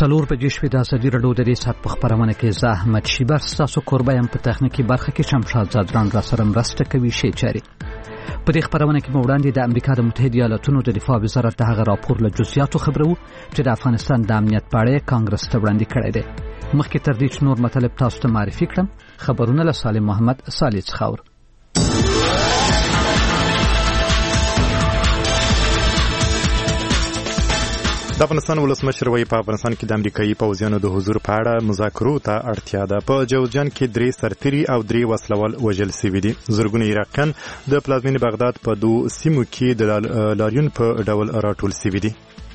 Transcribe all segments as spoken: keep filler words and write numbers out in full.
څلور بجې شوې د ازادي راډیو د دې ساعت په خپرونه کې زه احمد شیبر ستاسو کوربه یم. په تخنیکي برخه کې شمشاد زادران را سره مرسته کوي. شی چاري په دې خپرونه کې مو وړاندې د امریکا د متحده ایالاتونو د دفاع وزارت د هغه راپور له جزئیاتو خبرو چې د افغانستان د امنیت په اړه کانګرس ته وړاندې کړی دی. مخکې تر دې چې نور مطالب تاسو ته معرفي کړم، خبرونه له سالم محمد صالح څخه اورئ. د افغانستان ولسمشر وایي په افغانستان کې د امریکایي پوځیانو د حضور په اړه مذاکرو ته اړتیا ده. په جوزجان کې درې سرتیري او درې وسلوال وژل شوي دي. زرګونه عراقیان د پلازمینې بغداد په دوو سیمو کې د لاریون په ډول راټول شوي دي.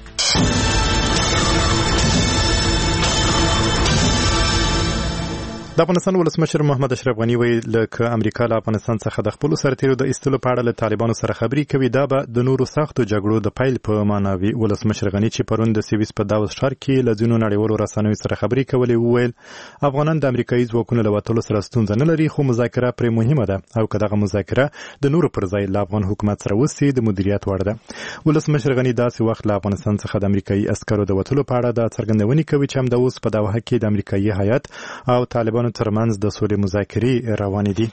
د افغانستان ولسمشر محمد اشرف غني وایي لکه امریکا له افغانستان څخه د خپلو سرتیرو د ایستلو په اړه له طالبانو سره خبرې کوي، دا به د نورو سختو جګړو د پیل په معنا وي. ولسمشر غني چې پرون د سویس په داوس ښار کې له ځینو نړیوالو رسنیو سره خبرې کولې وویل افغانان د امریکایي ځواکونو له وتلو سره ستونزه نه لري، خو مذاکره پرې مهمه ده او که دغه مذاکره د نورو پر ځای له افغان حکومت سره وسي د مدیریت وړ ده. ولسمشر غني داسې وخت له افغانستان څخه د امریکایي عسکرو د وتلو په اړه د څرګندونې کوي چې همدا اوس په دوحه کې د امریکایي هیات او طالبانو ترمنځ د د مذاکرې روانې دي.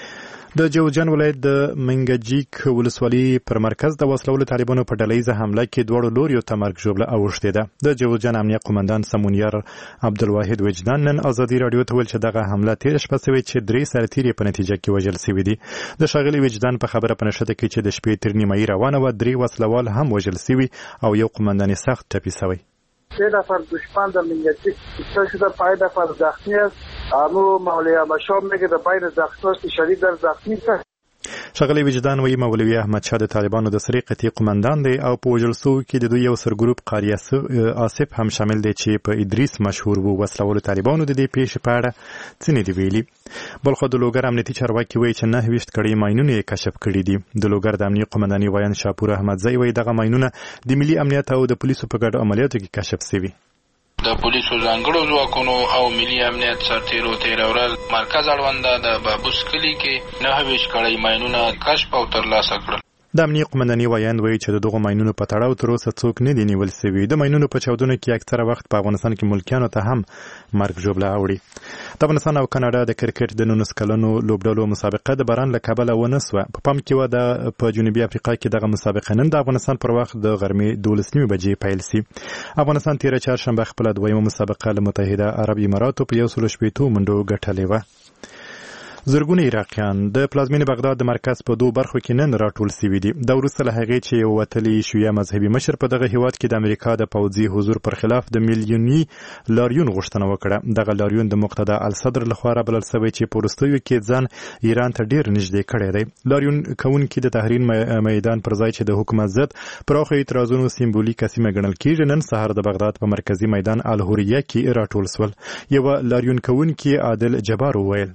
د جوزجان ولایت د منګجیک ولسوالۍ پر مرکز د وسلوالو طالبانو په ډلهیزه حمله کې دواړو لوریو ته مرګ ژوبله اوښتې ده. د جوزجان امنیه قومندان سمونیار عبدالواحد وجدان نن ازادي راډیو ته ویل چې دغه حمله تېره شپه شوې چې درې سرتیري په نتیجه کې وژل شوي دي. د ښاغلي وجدان په خبره په نښته کې چې د شپې تر نیمایي روانه وه، درې وسلوال هم وژل شوي او یو قومندان یې سخت ټپي شوی. سه نفر دشمن در منگجیک کشته شده، پنج نفر زخمی است. امو مولوی احمد شاه میگه در بین زخمیان شدید در زخمی است. ښاغلی وجدان وایي مولوي احمد شاه د طالبانو د سرې قطعي قمندان دی او په وژل سوو کې د دوی یو سرګروپ قاري آصف هم شامل دی چې په ادریس مشهور و. وسلوالو طالبانو د دې پیښې په اړه څه نه دي ویلي. بلخو د لوګر امنیتي چارواکي وایي چې نهه ویشت کړۍ ماینونه یې کشف کړي دي. د لوګر د امنیې قمنداني وایان شاپور احمدزی وایي دغه ماینونه د ملي امنیت او د پولیسو په ګډو عملیاتو کې کشف شوي. د پولیسو ځانګړو ځواکونو او ملي امنیت سرتیرو تېره ورځ مرکز اړونده د بابوس کلي کې نهه ویشت کړۍ ماینونه کشف او ترلاسه کړل. د امنیې قمنداني وایاند وایي چې د دغو ماینونو په تړاو تر اوسه څوک نه دي نیول شوي. د ماینونو په چاودنو کې اکثره وخت په افغانستان کې ملکیانو ته هم مرګ ژوبله اوړي. د افغانستان او کاناډا د کرکټ د نولس کلنو لوبډلو مسابقه د باران له کبله ونه سوه. په پام کې وه د په جنوبي افریقا کې دغه مسابقه نن د افغانستان پر وخت د غرمې دولس نیمې بجې پیل سي. افغانستان تېره چهارشنبه خپله دویمه مسابقه له متحده عرب اماراتو په یو سلو شپېتو منډو ګټلې وه. زرګونه عراقیان د پلازمینې بغداد د مرکز په دوو برخو کې نن راټول شوي دي. دا وروسته له هغې چې یو وتلی شیعه مذهبي مشر په دغه هیواد کې د امریکا د پوځي حضور پر خلاف د میلیوني لاریون غوښتنه وکړه. دغه لاریون د مقتدا الصدر لخوا رابلل شوی چې په وروستیو کې ځان ایران ته ډېر نږدې کړی دی. لاریون کوونکي د تحریر میدان پر ځای چې د حکومت ضد پراخو اعتراضونو سمبولیکه سیمه ګڼل کېږي، نن سهار د بغداد په مرکزي میدان الهوریه کې راټول شول. یوه لاریون کوونکي عادل جبار وویل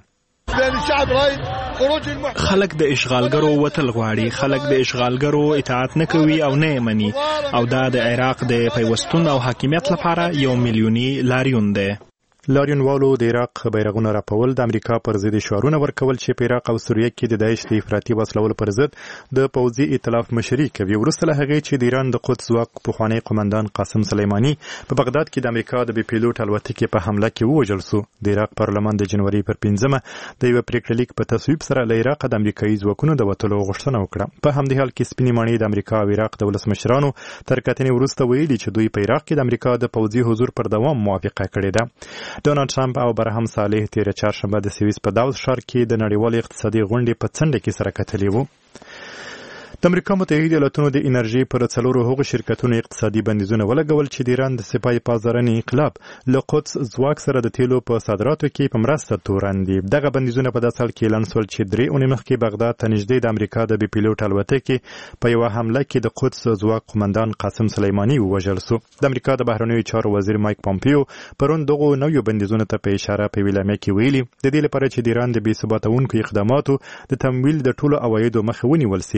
خلک د اشغالګرو وتل غواړي، خلک د اشغالګرو اطاعت نه کوي او نه یې مني، او دا د عراق د پیوستون او حاکمیت لپاره یو میلیوني لاریون دی. لاریونوالو د عراق بیرغونه راپول، د امریکا پر ضد شعارونه ورکول چې په عراق او سوریه کې د داعش د افراطي وسلولو پر ضد د پوځي ائتلاف مشري کوي. وروسته له هغې چې د ایران د قدس ځواک پخوانی قمندان قاسم سلیماني په بغداد کې د امریکا د بې پیلوټ الوتکې په حمله کې ووژل سو. د عراق پارلمان د جنوري پر پنځمه د یوه پریکړه لیک په تصویب سره له عراقه د امریکایي ځواکونو د وتلو غوښتنه وکړه. په همدې حال کې سپینې ماڼۍ د امریکا او عراق د ولسمشرانو تر کتنې وروسته ویلي چې دوی په عراق کې د امریکا د پوځي حضور پر دوام موافقه کړې ده. ډونالډ ټرمپ او برهم صالح تېره چهارشنبه د سویس په داوس ښار کې د نړیوالې اقتصادي غونډې په څنډه کې سره کتلي وو. د امریکا متحده ایالاتونو د انرژي پر څلورو هغو شرکتونو اقتصادي بندیزونه ولګول چې د ایران د سپاه پازدارنې انقلاب له قدس ځواک سره د تیلو په صادراتو کې په مرسته تورن دي. دغه بندیزونه په داسې حال کې اعلان شول چې درې اونۍ مخکې بغداد ته نږدې د امریکا د بې پیلوټ الوتکې په یوه حمله کې د قدس ځواک قمندان قاسم سلیماني ووژل سو. د امریکا د بهرنیو چارو وزیر مایک پامپیو پرون دغو نویو بندیزونو ته په اشاره په ویلامه کې ویلي د دې لپاره چې د ایران د بې ثباتونکو اقداماتو د تمویل د ټولو عوایدو مخه ونیول سي. امریکا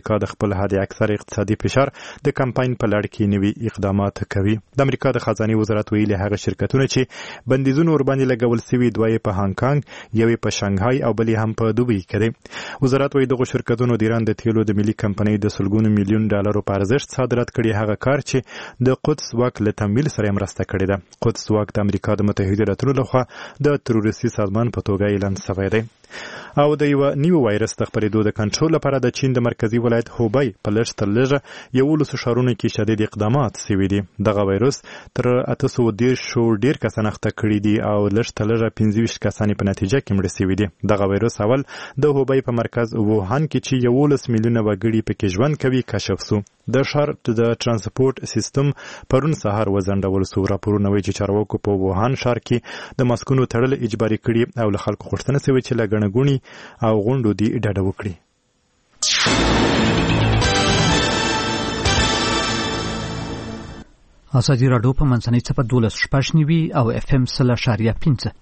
امریکا د خپل حد اکثر اقتصادي فشار د کمپاین په لړ کې نوي اقدامات کوي. د امریکا د خزانه وزارت ویلي هغه شرکتونه چې بندیزونه ورباندې لګول سوي دوی په هانګ کانګ، یوې په شانګهای او بلې هم په دوبۍ کې دي. وزارت وايي دغه شرکتونو د ایران د تیلو د ملي کمپنۍ د سلګونو میلیون ډالرو په ارزښت صادرات کړي هغه کار چې د قدس واک له تمویل سره مرسته کړې ده. قدس واک د امریکا د متحده ایالاتونو لخوا د تروریستي سازمان په توګه اعلان شوی دی. او د یو نیو وایرس د خپرېدو د کنټرول لپاره د چین د مرکزی ولایت هوبای په لږ تر لږه یولسو ښارونو کې شدید اقدامات شوي دي. دغه وایرس تر اته سوه دېرش ډېر کسان اخته کړي دي او لږ تر لږه پنځه ویشت کسان په نتیجه کې مړه شوي دي. دغه وایرس اول د هوبای په مرکز ووهان کې چې یولس میلیونه وګړي پکې ژوند کوي کشف شو. د ښار د ترانسپورت سیستم پرون سهار وځنډول شو. راپورونه وایي چې چارواکو په ووهان ښار کې د ماسکونو تړل اجباري کړي او له خلکو غوښتنه شوې چې له ګڼه ګوڼې او غونډو دې ډډه وکړي. ازادي راډیو په منځنۍ څپه دولس شپږ نوي او اف ام سل اشاریه پنځه.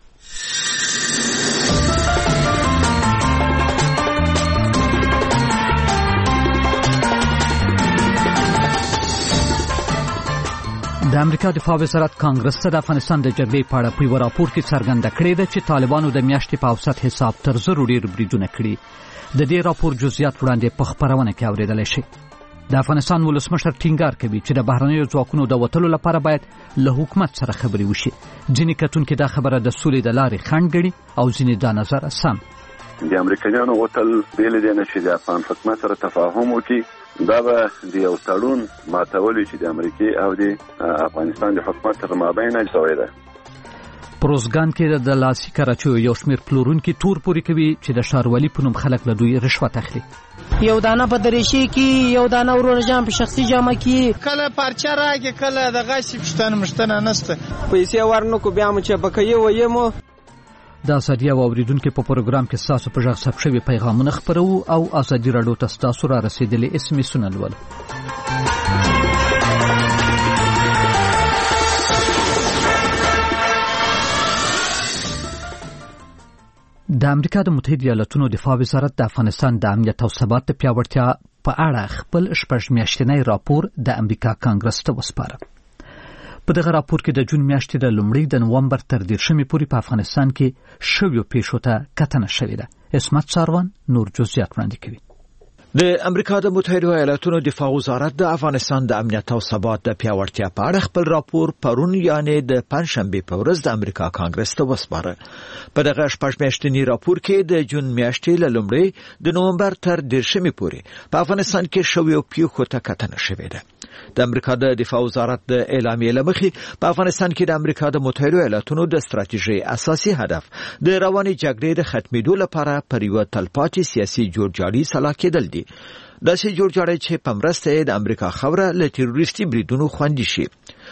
د امریکا دفاع وزارت کانګرس ته د افغانستان د جګړې په اړه په یو راپور کې څرګنده کړې ده چې طالبانو د میاشتې په اوسط حساب تر زرو ډېر بریدونه کړي. د دې راپور جزئیات وړاندې په خپرونه کې اورېدلی شي. د افغانستان ولسمشر ټینګار کوي چې د بهرنیو ځواکونو د وتلو لپاره باید له حکومت سره خبرې وشي. ځینې کتونکي دا خبره د سولې د لارې خنډ ګڼي او ځینې دا نظر سم. د امریکایانو وتل بیل دي نه چې د افغان حکومت سره تفاهم وکړي. دا به د یو تړون ماتول چې د امریکای او د افغانستان د حکومت تر مابین شوی ده. پروزګان کې د لاسي کراچیو یو شمېر پلورونکي تور پورې کوي چې د ښاروالي په نوم خلک له دوی رشوت اخلي. یو دانه په دریشي کې، یو دانه ورور جام په شخصي جامه کې، کله پارچه راګي، کله د غاښ پښتنه مشتنه نسته، پیسې ورنو کو بیا مو چې بکې وایمو. د ازادي او اوریدونکو په پروګرام کې تاسو په ژغ ثبت شوی پیغامونه خپرو او ازادي راډیو ته تاسو را رسیدلي اس ام اس ولولو. د امریکا د متحده ایالاتونو دفاع وزارت د افغانستان د امنیت او ثبات د پیاوړتیا په اړه خپل شپږ میاشتنی راپور د امریکا کانګرس ته وسپاره. په دغه راپور کې د جون میاشتې د لومړۍ د نومبر تر دیرشمې پورې په افغانستان کې شویو پیښو ته کتنه شوې ده. اسمت ساروان نور جزئیات وړاندې کوي. د امریکا د متحده ایالاتونو دفاع وزارت د افغانستان د امنیت او ثبات د پیاوړتیا په اړه خپل راپور پرون یعنې د پنځشنبې په ورځ د امریکا کانګرس ته وسپاره. په دغه شپږ میاشتني راپور کې د جون میاشتې له لومړۍ د نومبر تر دیرشمې پورې په افغانستان کې شویو پیښو ته کتنه شوې ده. د امریکا د دفاع وزارت د اعلامیې له مخې په افغانستان کې د امریکا د متحده ایالاتونو د ستراتیژۍ اساسي هدف د روانې جګړې د ختمېدو لپاره پر یوه تلپاتې سیاسي جوړجاړي سلا کېدل دي. داسې جوړجاړی چې په مرسته یې د امریکا خاوره له تروریستي بریدونو خوندي شي.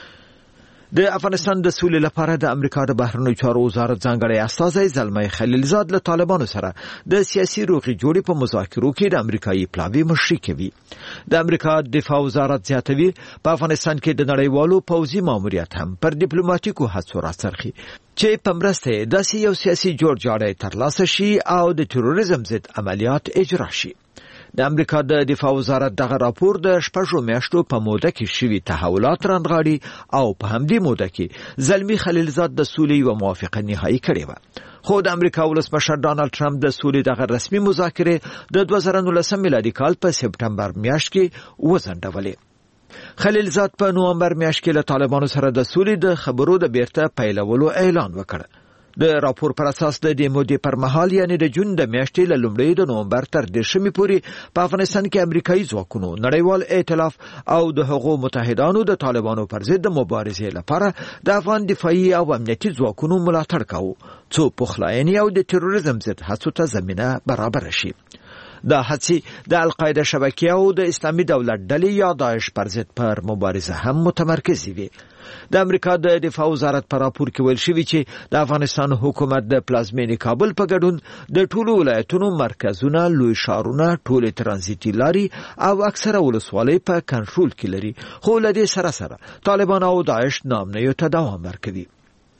د افغانستان د سولې لپاره د امریکا د بهرنیو چارو وزارت ځانګړی استازی زلمي خلیلزاد له طالبانو سره د سیاسي روغې جوړې په مذاکرو کې د امریکایي پلاوي مشري کوي. د امریکا دفاع وزارت زیاتوي په افغانستان کې د نړیوالو پوځي ماموریت هم پر ډیپلوماټیکو هڅو راڅرخي چې په مرسته داسې یو سیاسي جوړجاړی ترلاسه شي او د تروریزم ضد عملیات اجرا شي. د امریکا د دفاع وزارت دغه راپور د شپږو میاشتو په موده کې شوي تحولات رانغاړي او په همدې موده کې زلمي خلیلزاد د سولې یوه موافقه نهایي کړې وه. خو د امریکا ولسمشر ډانلډ ټرمپ د سولې دغه رسمي مذاکرې د دوه زره نولسم میلادي کال په سپټمبر میاشت کې وځنډولې. خلیلزاد په نومبر میاشت کې له طالبانو سره د سولې د خبرو د بیرته پیلولو اعلان وکړ. د راپور پر اساس د دې مودې پر مهال یعنی د جون د میاشتې له لومړۍ د نومبر تر دیرشمې پورې په افغانستان کې امریکایي ځواکونو نړیوال ائتلاف او د هغو متحدانو د طالبانو پر ضد د مبارزې لپاره د افغان دفاعي او امنیتي ځواکونو ملاتړ کاوه څو پخلاینې او د تروریزم ضد هڅو ته زمینه برابر شي. دا هڅې د القاعده شبکې او د اسلامي دولت ډلې یا داعش پر ضد پر مبارزه هم متمرکزې وي. د امریکا د دفاع وزارت په راپور کې ویل شوی چې د افغانستان حکومت د پلازمینې کابل په ګډون د ټولو ولایتونو مرکزونه، لوی ښارونه، ټولې ترانزیتي لارې او اکثره ولسوالۍ په کنټرول کې لري، خو له دې سره سره طالبان او داعش نامنیو ته دوام ورکوي.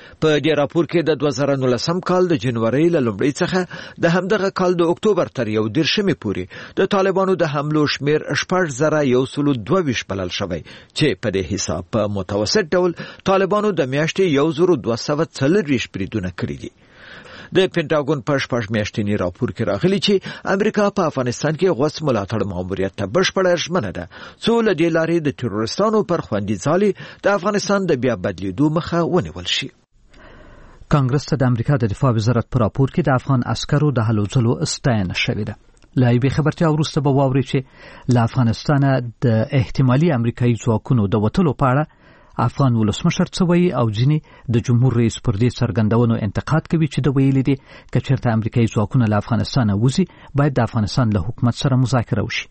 په دې راپور کې د دوه زره نولسم کال د جنوري له لومړۍ څخه د همدغه کال د اکتوبر تر یو دیرشمې پورې د طالبانو د حملو شمیر شپږ زره یو سل دوه ویشت بلل شوی چې په دې حساب په متوسط ډول طالبانو د میاشتې یو زر دوه سوه څلور ویشت بریدونه کړي دي. د پینټاګون په شپږ میاشتني راپور کې راغلي چې امریکا په افغانستان کې غوڅ ملاتړ ماموریت ته بشپړه ژمنه ده څو له دې لارې د تروریستانو پر خوندي ځالې د افغانستان د بیا بدلیدو مخه ونیول شي. کانګرس ته د امریکا د دفاع وزارت په راپور کې د افغان عسکرو د هلو ځلو ستاینه شوې ده. له یوې خبرتیا وروسته به واورئ چې له افغانستانه د احتمالي امریکایي ځواکونو د وتلو په اړه افغان ولسمشر څه وایي او ځینې د جمهور رئیس پر دې څرګندونو انتقاد کوي چې د ویلي دي که چېرته امریکایي ځواکونه له افغانستانه وځي باید د افغانستان له حکومت سره مذاکره وشي.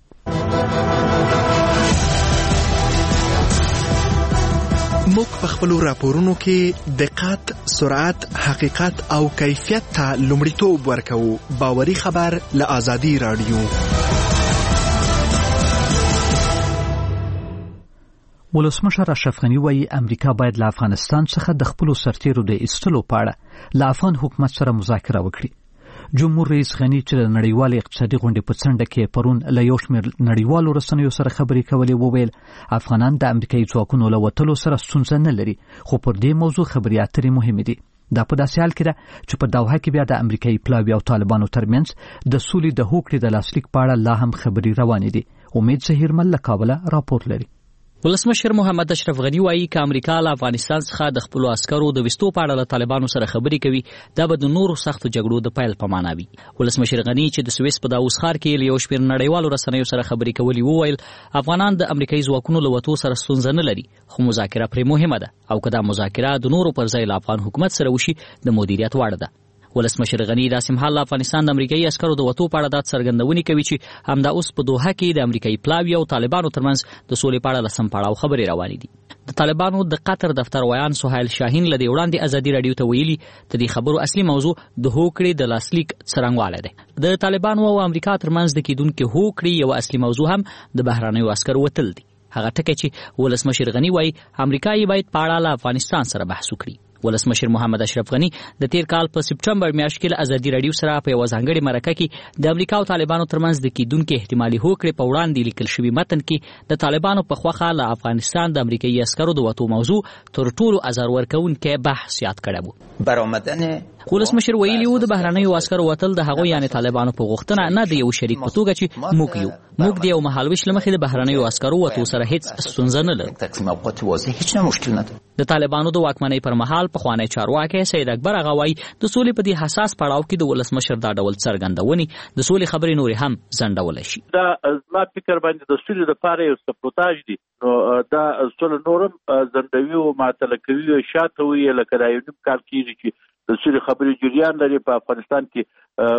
موږ په خپلو راپورونو کې دقت، سرعت، حقیقت او کیفیت ته لومړیتوب ورکوو. باوري خبر له آزادي رادیو. ولسمشر اشرف غني وایي امریکا باید له افغانستان څخه د خپلو سرتیرو د ایستلو په اړه له افغان حکومت سره مذاکره وکړي. جمهور رئیس غني چې د نړیوال اقتصادي غونډې په څنډه کې پرون له یو شمېر نړیوالو رسنیو سره خبرې کولې وویل افغانان د امریکایي ځواکونو له وتلو سره ستونزه نه لري خو پر دې موضوع خبرې اترې مهمې دي. دا په داسې حال کې ده چې په دوحه کې بیا د امریکایي پلاوي او طالبانو ترمنځ د سولې د هوکړې د لاسلیک په اړه لا هم خبرې روانې دي. امید زهیرمل له کابله راپور لري. ولسمشر محمد اشرف غني وایي چې امریکا له افغانستان څخه د خپل عسکرو د وستو په اړه له طالبانو سره خبرې کوي دا به د نورو سختو جګړو د پیل په معنا وي. ولسمشر غني چې د سویس په داوس ښار کې له یو شمېر نړیوالو رسنیو سره خبرې کولې وویل افغانان د امریکایي ځواکونو له وتو سره ستونزه نه لري خو مذاکره پرې مهمه ده او که دا مذاکره د نورو پر ځای له افغان حکومت سره وشي د مدیریت وړ ده. ولسمشر غني داسې مهال افغانستان د امریکایي عسکرو د وتو په اړه د څرګندونې کوي چې همدا اوس په دوحه کې د امریکایي پلاوي او طالبانو ترمنځ د سولې په اړه لسم پړاو خبرې روانې دي. د طالبانو د قطر دفتر ویان سهیل شاهین له دې وړاندې ازادي رادیو ته ویلي د دې خبرو اصلي موضوع د هوکړې د لاسلیک څرنګوالی دی. د طالبانو او امریکا ترمنځ د کېدونکې هوکړې یو اصلي موضوع هم د بهرنیو عسکرو وتل دي. هغه ټکی چې ولسمشر غني وایي امریکا یې باید په اړه له افغانستان سره بحث وکړي. ولسمشر محمد اشرف غني د تیر کال په سپټمبر میاشت کې له ازادي رادیو سره په یو ځانګړي مرکه کې د امریکا او طالبانو ترمنځ د کېدونکې احتمالي هوکړې په وړاندې لیکل شوي متن کې د طالبانو په خوښه له افغانستان د امریکایي عسکرو د وتو موضوع تر ټولو ازار ورکوونکی بحث یاد کړی و. برآمدن ولسمشر ویلي و د بهرنیو عسکرو وتل د هغوی یعنې طالبانو په غوښتنه نه د یو شریک په توګه چې موږ یو موږ د یو مهالویش له مخې د بهرنیو عسکرو وتو سره هیڅ ستونزه نه لرو. د طالبانو د واکمنۍ پر مهال پخوانی چارواکی سید اکبر هغه وایي د سولې په دې حساس پړاو کې د ولسمشر دا ډول څرګندونې د سولې خبرې نورې هم ځنډولی شي. دا زما فکر باندې د سولې لپاره یو سپوتاژ دی نو دا سولې نورم ځنډوي او معطله کوي او شاته وي لکه دا یو نیم کال کېږي چې د سولې خبرې جریان لري. په افغانستان کې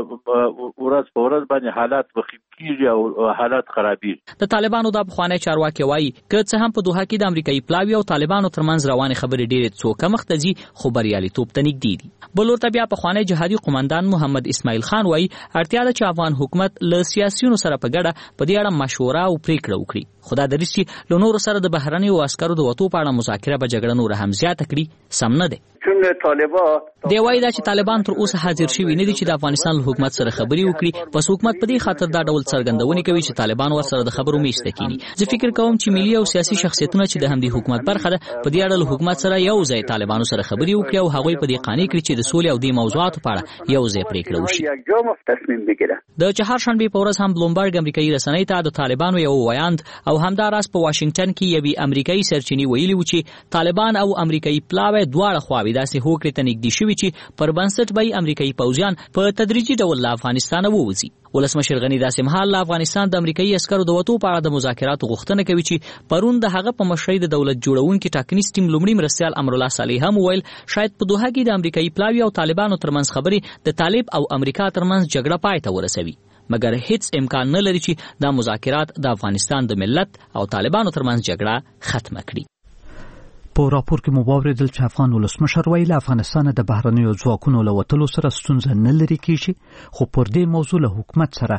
ورځ په ورځ باندې حالات وخیم کېږي او حالات خرابېږي. د طالبانو دا پخوانی چارواکی وایي که څه هم په دوحه کې د امریکایي پلاوي او طالبانو ترمنځ روانې خبرې ډېرې څو مخته ځي خو بریالیتوب ته نږدې دي. بل ورته بیا پخوانی جهادي قومندان محمد اسماعیل خان وایي اړتیا ده چې افغان حکومت له سیاسیونو سره په ګډه په دې اړه مشوره او پریکړه وکړي. خو دا دریځ چې له نورو سره د بهرنیو عسکرو د وتو په اړه مذاکره به جګړه نوره هم زیاته کړي سم نه دی. دی وایي دا چې طالبان تر اوسه حاضر شوي نه دي چې د افغانستان له حکومت سره خبرې وکړي. پس حکومت په دې خاطر دا ډول څرګندونې کوي چې طالبان ورسره د خبرو میز ته کینی. زه فکر کوم چې ملي او سیاسي شخصیتونه چې د همدې حکومت برخه ده په دې اړه له حکومت سره یو ځای طالبانو سره خبرې وکړي او هغوی په دې قانع کړي چې د سولې او دې موضوعاتو په اړه یو ځای پریکړه وشي. د چهارشنبې په ورځ هم بلومبرګ امریکایي رسنۍ ته د طالبانو یو ویاند او همداراز په واشنگټن کې یوې امریکایي سرچینې ویلي و چې طالبان او امریکایي پلاوی دواړه خواوې داسې هوکړې ته نږدې شوي چې پر بنسټ به امریکایي پوځیان په تدریجي ډول له افغانستانه ووځي. ولسمشر غني داسې مهال له افغانستان د امریکایي عسکرو د وتو په اړه د مذاکراتو غوښتنه کوي چې پرون د هغه په مشرۍ د دولت جوړونکي ټاکنیز ټیم لومړي مرستیال امرالله صالح هم وویل شاید په دوحه کې د امریکایي پلاوي او طالبانو ترمنځ خبرې د طالب او امریکا ترمنځ جګړه پای ته ورسوي مګر هیڅ امکان نه لري چې دا مذاکرات د افغانستان د ملت او طالبانو ترمنځ جګړه ختمه کړي. په راپور کې مو واورېدل چې افغان ولسمشر وایي له افغانستانه د بهرنیو ځواکونو له وتلو سره ستونزه نه لري کېږي خو پر دې موضوع له حکومت سره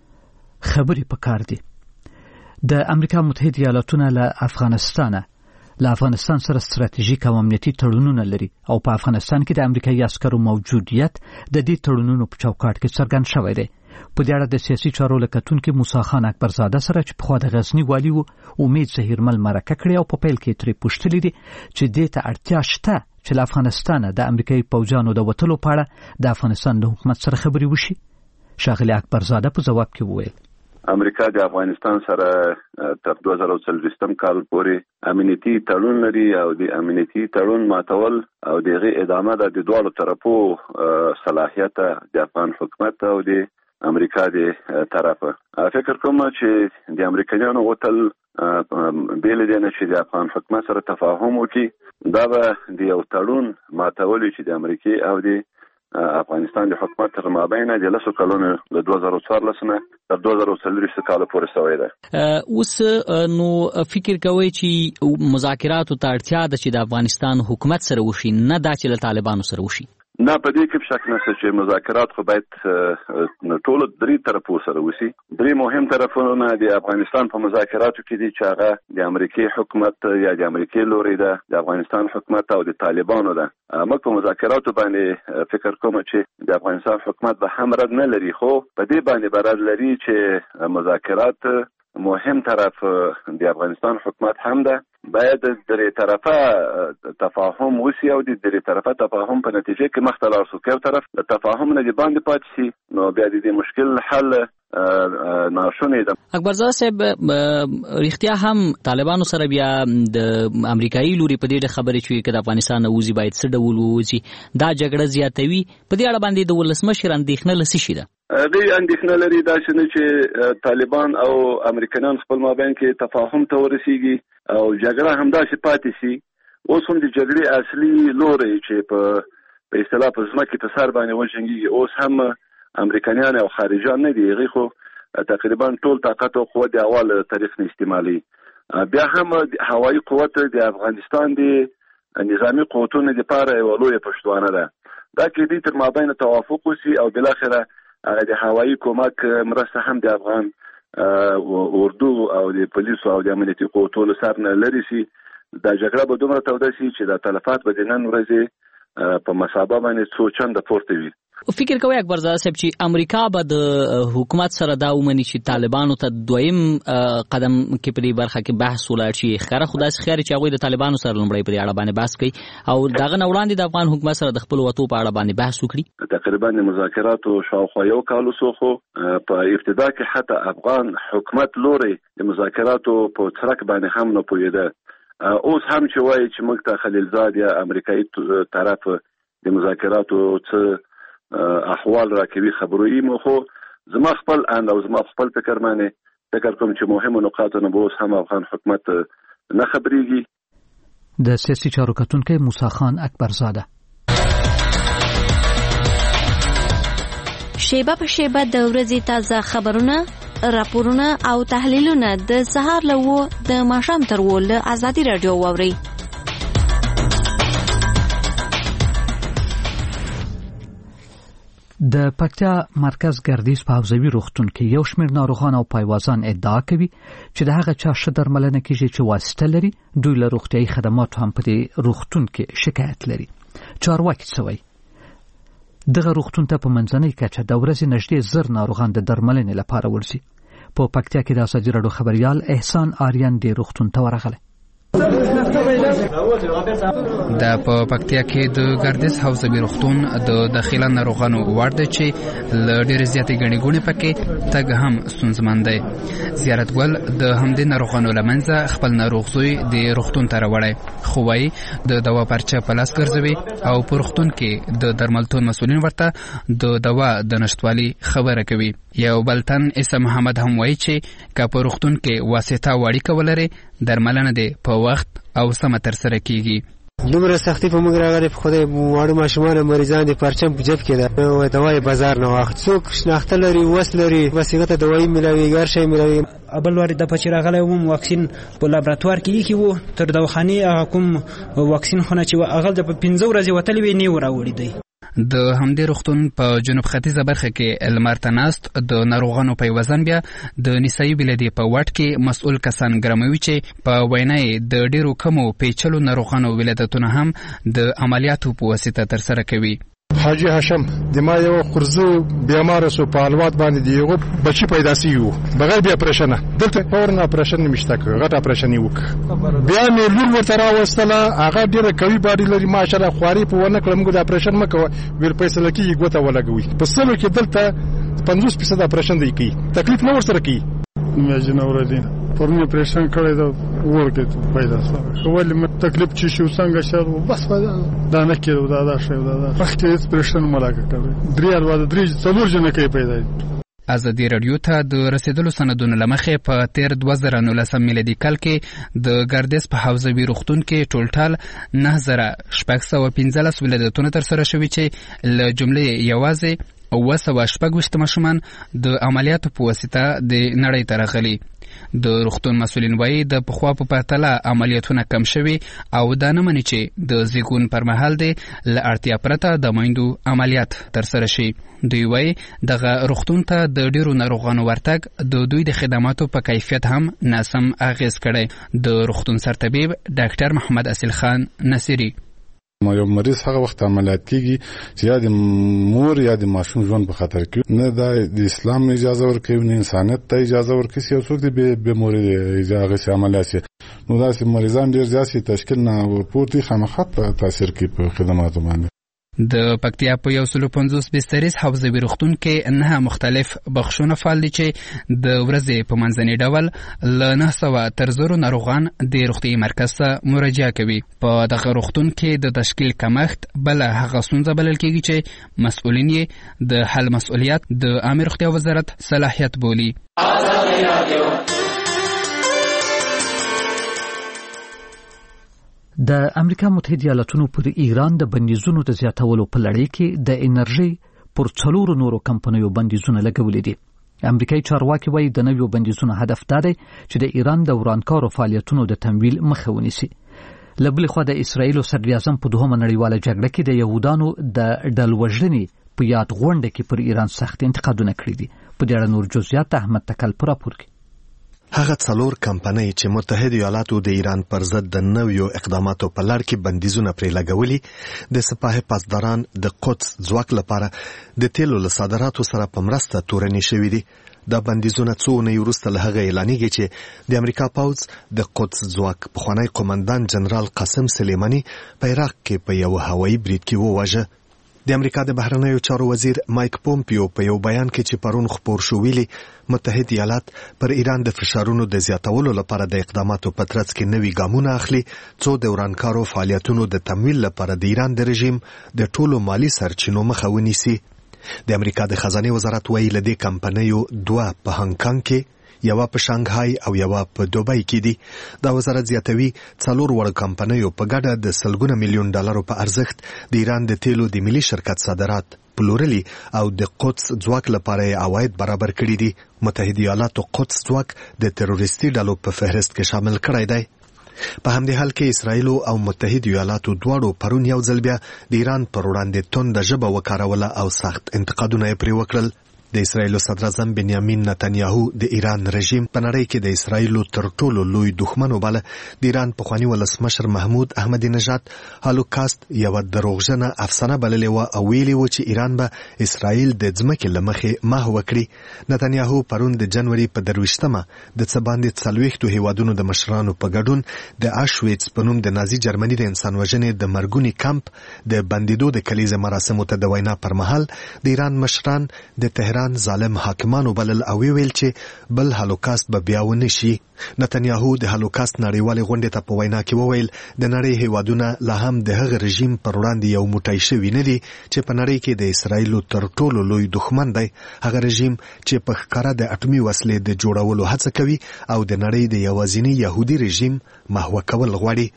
خبرې پکار دي. د امریکا متحده ایالاتونه له افغانستانه له افغانستان سره ستراتیژیک او امنیتي تړونونه لري او په افغانستان کې د امریکایي عسکرو موجودیت د دې تړونونو په چوکاټ کې څرګند شوی دی. په دې اړه د سیاسي چارو له کتونکي موسی خان اکبرزاده سره چې پخوا د غزني والي و امید زهیرمل مرکه کړې او په پیل کې ترې پوښتلې دي چې دې ته اړتیا شته چې له افغانستانه د امریکایي پوځیانو د وتلو په اړه د افغانستان د حکومت سره خبرې وشي. ښاغلي اکبرزاده په ځواب کې وویل امریکا د افغانستان سره تر دوه زره څلوېښتم کال پورې امنیتي تړون لري او د امنیتي تړون ماتول او دغه ادامه د دواړو طرفو صلاحیت د افغان حکومت او د امریکا د طرفه. فکر کوم چې د امریکایانو وتل بیل دي نه چې د افغان حکومت سره تفاهم وکړي دا به د یو تړون ماتول چې د امریکا او د افغانستان د حکومت تر مابین د لسو کلونو له دوه زره څوارلس نه تر دوه زره څلوېښت کال پورې شوی دی. اوس نو فکر کوي چې مذاکراتو ته اړتیا ده چې د افغانستان حکومت سره وشي نه دا چې له طالبانو سره وشي؟ نه، په دې کې شک نشته چې مذاکرات خو باید ټول درې طرفو سره وشي. درې مهم طرفونه د افغانستان په مذاکراتو کې دي چې هغه د امریکای حکومت یا د امریکای لوري ده، د افغانستان حکومت او د طالبانو ده. موږ په مذاکراتو باندې فکر کوم چې د افغانستان حکومت به هم رد نه لري، خو په دې باندې براد لري چې مذاکرات مهم طرف د افغانستان حکومت هم ده باید درې طرفه تفاهم وشي او د درې طرفه تفاهم په نتیجه کې مخته لاړ شي. یو طرف د تفاهم نه باندې پاتې شي نو بیا د دې مشکل حل ناشونی ده. اکبرزاده صاحب، رښتیا هم طالبانو سره بیا د امریکایي لوري په دې خبرې چې کله افغانستان اوزي باید څه ډول ووزي دا جګړه زیاتوي، په دې اړه باندې د ولسمشر اندېښنه لسی شي ده؟ دوی اندېښنه لري دا چې طالبان او امریکایان خپل مابین کې تفاهم ته ورسیږي او جګړه همداسې پاتې شي. اوس هم د جګړې اصلي لوري چې په په اصطلاح په ځمکې په سر باندې وجنګي اوس هم امریکایان او خارجان نه دي، هغوی خو تقریبا ټول طاقت او قوت د اول تاریخ نه استعمالي. بیا هم هوایي قوت د افغانستان د نظامی قوتونو لپاره یوه لویه پشتوانه ده. دا کې دې تر مابین توافق وشي او بالاخره هغه د هوایي کومک مرسته هم د افغان اردو او د پولیسو او د امنیتي قوتو له سر نه لرې شي. دا جګړه به دومره توده شي چې د تلفات به د نن ورځې په مسابقه باندې څو چنده پورته وي. فکر کوي اکبرزاده صاحب چې امریکا به د حکومت سره دا ومني چې طالبانو ته دویم قدم کې په دې برخه کې بحث ولاړ شي؟ ښکاره خو داسې ښکاري چې هغوی د طالبانو سره لومړی په دې اړه باندې بحث کوي او د هغه نه وړاندې د افغان حکومت سره د خپلو وتو په اړه باندې بحث وکړي. تقریبا د مذاکراتو شاوخوا یو کال وشو، خو په ابتدا کې حتی افغان حکومت لوري د مذاکراتو په څرک باندې هم نه پوهېده. اوس هم چې وایي چې موږ ته خلیلزاد یا امریکایي طرف د مذاکراتو څه احوال راکوي خبروي مو، خو زما خپل اند او زما خپل فکر باندې فکر کوم چې مهمو نقاطو نه به اوس هم افغان حکومت نه خبرېږي. د سیاسي چارو کتونکی موسی خان اکبرزاده. شیبه په شیبه د ورځې تازه خبرونه، راپورونه او تحلیلونه د سهار له و د ماښام تر و له ازادي راډیو واورئ. د پکتیا مرکز ګردیز په حوزوي روغتون کې یو شمېر ناروغان او پایوازان ادعا کوي چې د هغه چا ښه درملنه کیږي چې واسطه لري. دوی له روغتیایي خدماتو هم په دې روغتون کې شکایت لري. چارواکي څه وایي؟ دغه روغتون ته په منځنۍ کچه د ورځې نږدې زر ناروغان د درملنې لپاره ورځي. په پکتیا کې د ازادي راډیو خبریال احسان آریان دې روغتون ته ورغلی. د په پکتیا کې د ګردیز حوزوي روغتون د داخله ناروغانو وارد چې ل ډېر زیاتې غني ګونې پکې تګ هم ستونزمن دی. زیارتګل د همدې ناروغانو لمنځه خپل ناروغ زوی د روغتون ته راوړی، خو وايي د دوا پرچه په لاس ګرځوي او په روغتون کې د درملتون مسؤلین ورته د دوا د نشټوالي خبره کوي. یو بل تن عیسی محمد هم وایي چې که په روغتون کې واسطه واړیکه ولري درملنه دی په وخت او سمه ترسره کیږي. دومره سختی په موږ راغلي په خدای واړه ماشومان مریضان دي پرچم په جب کې ده او دوايي بازار نه واخت څوک شناخته لري وس لري بس هغه ته دوايي ملاوي ګر شي ملاوي. ابل وارد د پچ راغلی وم واکسین په لابراتوار کې کی وو تر دواخانه هغه کوم واکسین خونه چې هغه د پنځه ورځې وتلې وی نه وراوړي دی. د همدې روغتون په جنوب ختیځه برخه کې لمر ته ناست د ناروغانو په وزن بیا د نسایي بلدي په وټ کې مسؤل کسان ګرموي چې په وینا د ډیرو کمو پیچلو ناروغانو ولادتونه هم د عملیاتو په واسطه ترسره کوي. حاجی هاشم د ما یو قرزو بیمار سو په الوات باندې دیغه بچی پیدا سی یو بغیر بیا اپریشن دلته فورن اپریشن نمشته کو غټ اپریشن یو بیا مې لور ورته راوستله هغه ډیره قوي باډي لري ماشاءالله خواري په ونه کړم ګو د اپریشن مکو ویل پیسې لکی ګوته ولګوي په سلو کې دلته پنځوس فیصد اپریشن دی کی تکلیف نو ورسره کی مې جنور دي پرمه اپریشن کړی دا ورګه پیدا سره ولې مې تکلیف چی شو څنګه شر بس دا نه کېرو دا دا شی دا دا وخت کې اپریشن ملاقات کړی درې اړواد درې څلور جنې کې پیدا. ازادي رادیو ته د رسیدلو سندونو لمخې په تیر دوه زره نولسم میلادي کال کې د ګردیز په حوزوي روغتون کې ټولټال نه زره شپږ سوه پنځلس ولادتونه ترسره شوي چې له جملې یوازې اوه سوه شپږ ویشت ماشومان د عملیاتو په واسطه د نړۍ ته راغلي. د روغتون مسؤلین وایي د پخوا په پرتله عملیاتونه کم شوي او دا نه مني چې د زیږون پر مهال د له اړتیا پرته د میندو عملیات ترسره شي. دوی وایي دغه روغتون ته د ډیرو ناروغانو ورتګ د دوی د خدماتو په کیفیت هم ناسم اغیز کړی. د روغتون سرطبیب ډاکټر محمد اصل خان نصیری ما یو مریض هغه وخت عملیات کیږي چې یا د مور یا د ماشوم ژوند په خطر کې نه د اسلام اجازه ورکوي نه انسانیت ته اجازه ورکوي چې څوک د بیموري اجازه عملیات نو داسې مریضان ډیر زیاتې تشکیل نه پورتي خامخات تاثیر کوي په خدماتو باندې. د پکتیا په یو سلو پنځوس بستریز حوزوي روغتون کې نه مختلف بخښونه فعال دي چې د ورځې په منځني ډول له نه سوه تر زرو ناروغان د روغتیايي مرکز ته مراجعه کوي. په دغه روغتون کې د تشکیل کمښت بله هغه ستونزه بلل کېږي چې مسؤلین یې د حل مسؤلیت د عامه روغتیا وزارت صلاحیت بولي. د امریکا متحده ایالاتونو پر ایران د بندیزونو د زیاتولو په لړۍ کې د انرژي پر څلورو نورو کمپنیو بندیزونه لګولي دي. امریکایي چارواکي وایي د نویو بندیزونو هدف دا دی چې د ایران د ورانکارو فعالیتونو د تمویل مخه ونیسي. له بلې خوا د اسرایلو صدراعظم په دوهمه نړیواله جګړه کې د یهودانو د ډلوژنې په یاد غونډه کې پر ایران سخت انتقادونه کړي دي. په دې اړه نور جزئیات احمد تکل په راپور کې. هغه څلور کمپنۍ چې متحده ایالاتو د ایران پر ضد د نویو اقداماتو په لړ کې بندیزونه پرې لګولي د سپاه پاسداران د قدس ځواک لپاره د تیلو له صادراتو سره په مرسته تورنې شوي دي. دا بندیزونه څو اونۍ وروسته له هغه اعلانېږي چې د امریکا پوځ د قدس ځواک پخوانی قومندان جنرال قاسم سلیماني په عراق کې په یو هوایي برید کې وواژه. د امریکا د بهرنیو چارو وزیر مایک پومپیو په یو بیان کې چې پرون خپور شو ویلي متحده ایالات پر ایران د فشارونو د زیاتولو لپاره د اقداماتو په ترڅ کې نوي ګامونه اخلي څو د ورانکارو فعالیتونو د تمویل لپاره د ایران د رژیم د ټولو مالی سرچینو مخه ونیسي. د امریکا د خزانه وزارت ویلي له دې کمپنیو دوه په هانګ کانګ کې یوه په شانګهای او یوه په دوبۍ کې دي. دا وزارت زیاتوي څلور وړ کمپنیو په ګډه د سلګونه میلیون ډالرو په ارزښت د ایران د تیلو د ملي شرکت صادرات پلورلي او د قدس ځواک لپاره عواید برابر کړي دي. متحده ایالاتو قدس ځواک د تروریستي ډلو په فهرست کې شامل کړی دی. په همدې حال کې اسرائیل او متحده ایالاتو دواړو پرون یو ځل بیا د ایران پر وړاندې تند ژبه وکاروله او سخت انتقادونه یې پرې وکړل. د اسرائیل صدراعظم بنیامین نتنیاهو د ایران رژیم په نړۍ کې د اسرائیل تر ټولو لوی دښمن وباله. د ایران پخوانی ولسمشر محمود احمدی نژاد هالوکاست یوه دروغجنه افسانه بللې وه او ویلي و چې ایران به اسرائیل د ځمکې له مخې محو کړي. نتنیاهو پرون د جنوري په درویشتمه د څه باندې څلوېښتو هیوادونو د مشرانو په ګډون د اشویټس په نوم د نازي جرمني د انسان وژنې د مرګوني کمپ د بندیدو د کلیزې مراسمو ته د وینا پر مهال د ایران مشران د تهران ظالم حاکمانو بلل او ویل چې بل هالوکاست به بیا ونه شي. نتنیاهو د هالوکاست نړیوالې غونډې ته په وینا کې وویل د نړۍ هیوادونه لا هم د هغه رژیم پر وړاندې یو موټی شوي نه دي چې په نړۍ کې د اسرائیلو تر ټولو لوی دښمن دی. هغه رژیم چې په ښکاره د اټومي وسلې د جوړولو هڅه کوي او د نړۍ د یوازیني یهودي رژیم محو کول غواړي.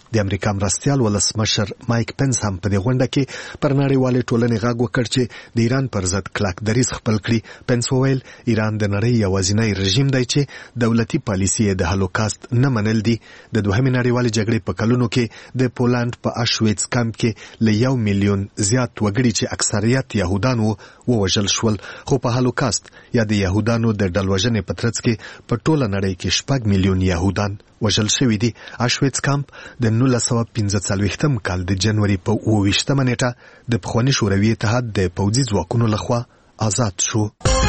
د امریکا مرستیال ولسمشر مایک پنس هم په دې غونډه کې پر نړیوالې ټولنې غږ وکړ چې د ایران پر ضد کلک دریځ خپل کړي. پنس وویل ایران د نړۍ یوازینی رژیم دی چې دولتي پالیسي د هولوکاست نه منل دي. د دوهمې نړیوالې جګړې په کلونو کې د پولند په اشویتس کمپ کې له یو میلیون زیات وګړي چې اکثریت یهودان وو ووژل شول، خو په هولوکاست یا د یهودانو د ډلوژنې په ترڅ کې په ټوله نړۍ کې شپږ میلیون یهودان وژل شوي دي. اشویتس کمپ د نولس سوه پنځه څلوېښتم کال د جنوري په اووه ویشتمه نیټه د پخواني شوروي اتحاد د پوځي ځواکونو لخوا آزاد شو.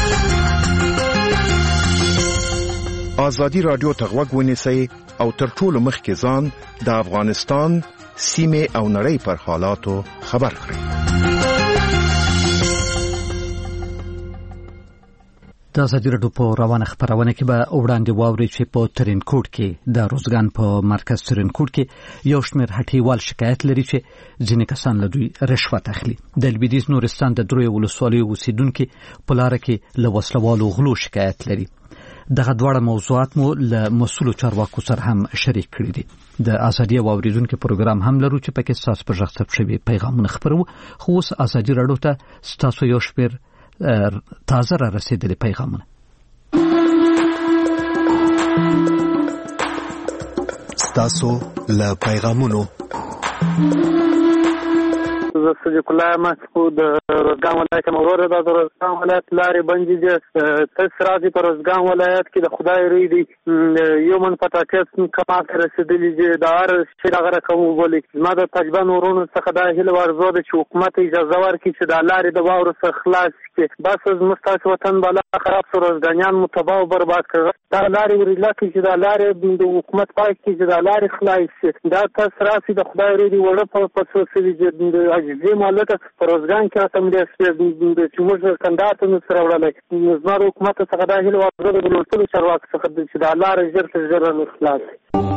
ازادي رادیو ته غوږ ونیسئ او تر ټولو مخکې ځان د افغانستان سیمې او نړۍ پر حالاتو خبر کړئ. د ازادي راډیو په روانه خبرونه کې به وړاندې واوري چې په ترینکوټ کې د روزګان په مرکز ترینکوټ کې یو شمېر هټیوال شکایت لري چې ځینې کسان له دوی رشوت اخلي. د لویدیځ نورستان د دروي ولسوالیو اوسیدونکو په لاره کې له وسلوالو غلو شکایت لري. دغه دواړه موضوعات مو له مسؤلو چارواکو سره هم شریک کړي دي. د ازادي واوریدونکو پروګرام هم لرو چې پکې تاسو په ژغ ثبت شوی پیغامونه خبرو، خو اوس ازادي راډیو ته تاسو یو شمېر تازه را رسیدلي پیغامونه. ستاسو له پیغامونو زه صدیق الله مسعود روزګان ولایت مورور د روزګان ولایت لارې بندې دي. تاسو راځي په روزګان ولایت کې د خدای ری دی یو من پټاکس کماک رسیدلی دي د هر شي دغه کوم بولی. ما د تجربه نورونو څخه د هیله ورزو د حکومت اجازه ورکړي چې د لارې د واورو څخه خلاص کړي. بس از مستاس وطن بالا خراب سو روزګانیان متباع او برباد کړ. دا لارې ورلا کې چې د لارې د حکومت پای کې چې د لارې خلاص شي. دا تاسو راځي د خدای ری دی وړه په پسو سړي د دې مالته په روزګان کې راته مې د چې موږ کندهار سره وړلای زما د حکومت څخه دا هیله ورزو د ټولو چارواکو څخه چې د لارې ژر تر ژره خلاص.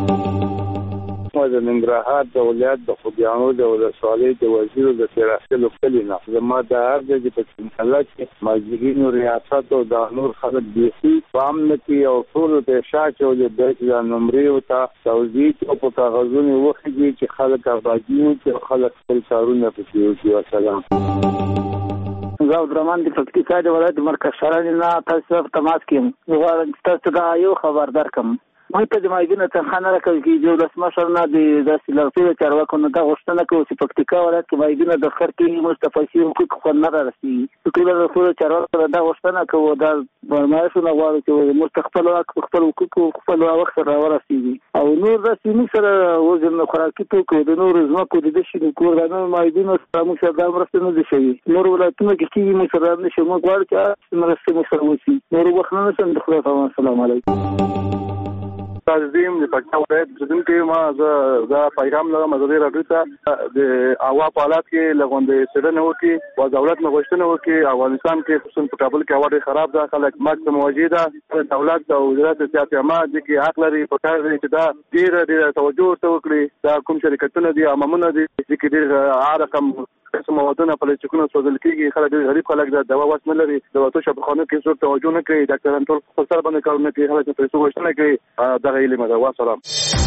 د ننګرهار د ولایت د خوږیاڼو د ولسوالۍ د وزیر د تیراستلو کلی نه زما د هر ځای په سمتله کې ماجرینو ریاست او د نور خلک بیخي فام نه کوي او ټول د شاچ او د بیت د نمرې او ته توضیح او په کاغذونو وخیږي چې خلک آبادي او چې خلک خپل کارونه پکې وکړي. والسلام. زه عبدالرحمن د پکتیکا د ولایت مرکز شهر نه تاسو ته تماس کوم. زه تاسو ته یو خبر درکم. موږ ته د مایګینه څنګه راکوي چې د ولسمشر نه د داسې لړتیا چارواکو نه دا غوښتنه کوي چې پکتیکا ولایت کې مایګینه د خر کې مستفیض حقوق خو نه راسي. ټول د ټول چارواکو دا غوښتنه کوي دا فرمایشونه غواړي چې مستقبل حق خپل حقوق خپل وخت را ورسیږي او نور د سیمې سره وزن خوراکي توکو د نور زمکو د دشي کور د مایګینه سمو څخه د مرستې نه شي. نور ولایتونه کې چې موږ سره نشو موږ غواړو چې مرستې سره وسی. نور وخت نه سم د خدای په سلام علیکم. تنظیم د پکتیا ولایت ځینکې ما زه پیغام لرم ازادي راډیو ته د هوا په حالات کې لغونډې څېړنه وکړي او دولت نه غوښتنه وکړي. افغانستان کې خصوصا په کابل کې هوا ډېره خراب ده، خلک مرګ ته مواجه ده. دولت او وزارت صحت عامه د کې حق لري په کار دی چې دا ډېره ډېره توجه ورته وکړي. دا کوم شرکتونه دي امامونه دي چې ډېر هغه رقم قسم موادونه په لچکونو سوځل کېږي. خلک ډېر غریب خلک ده، دوا واس نه لري. د وتو شفاخانو کې څوک توجه نه کوي، ډاکټران ټول خپل سر باندې کارونه کوي، خلک په پیسو غوښتنه کوي. دغه علم ده. والسلام.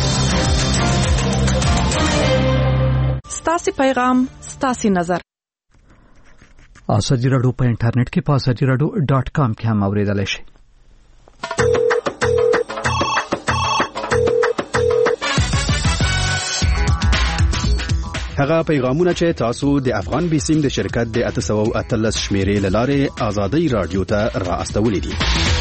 ستاسو پیغام ستاسو نظر. ازادي راډیو په انټرنیټ کې په ازادي راډیو ډاټ کام کې هم اوریدلای شئ. هغه پیغامونه چې تاسو د افغان بیسیم د شرکت د اته سوه او اتلس شمیرې لاره ازادي رادیو ته را استولې دي.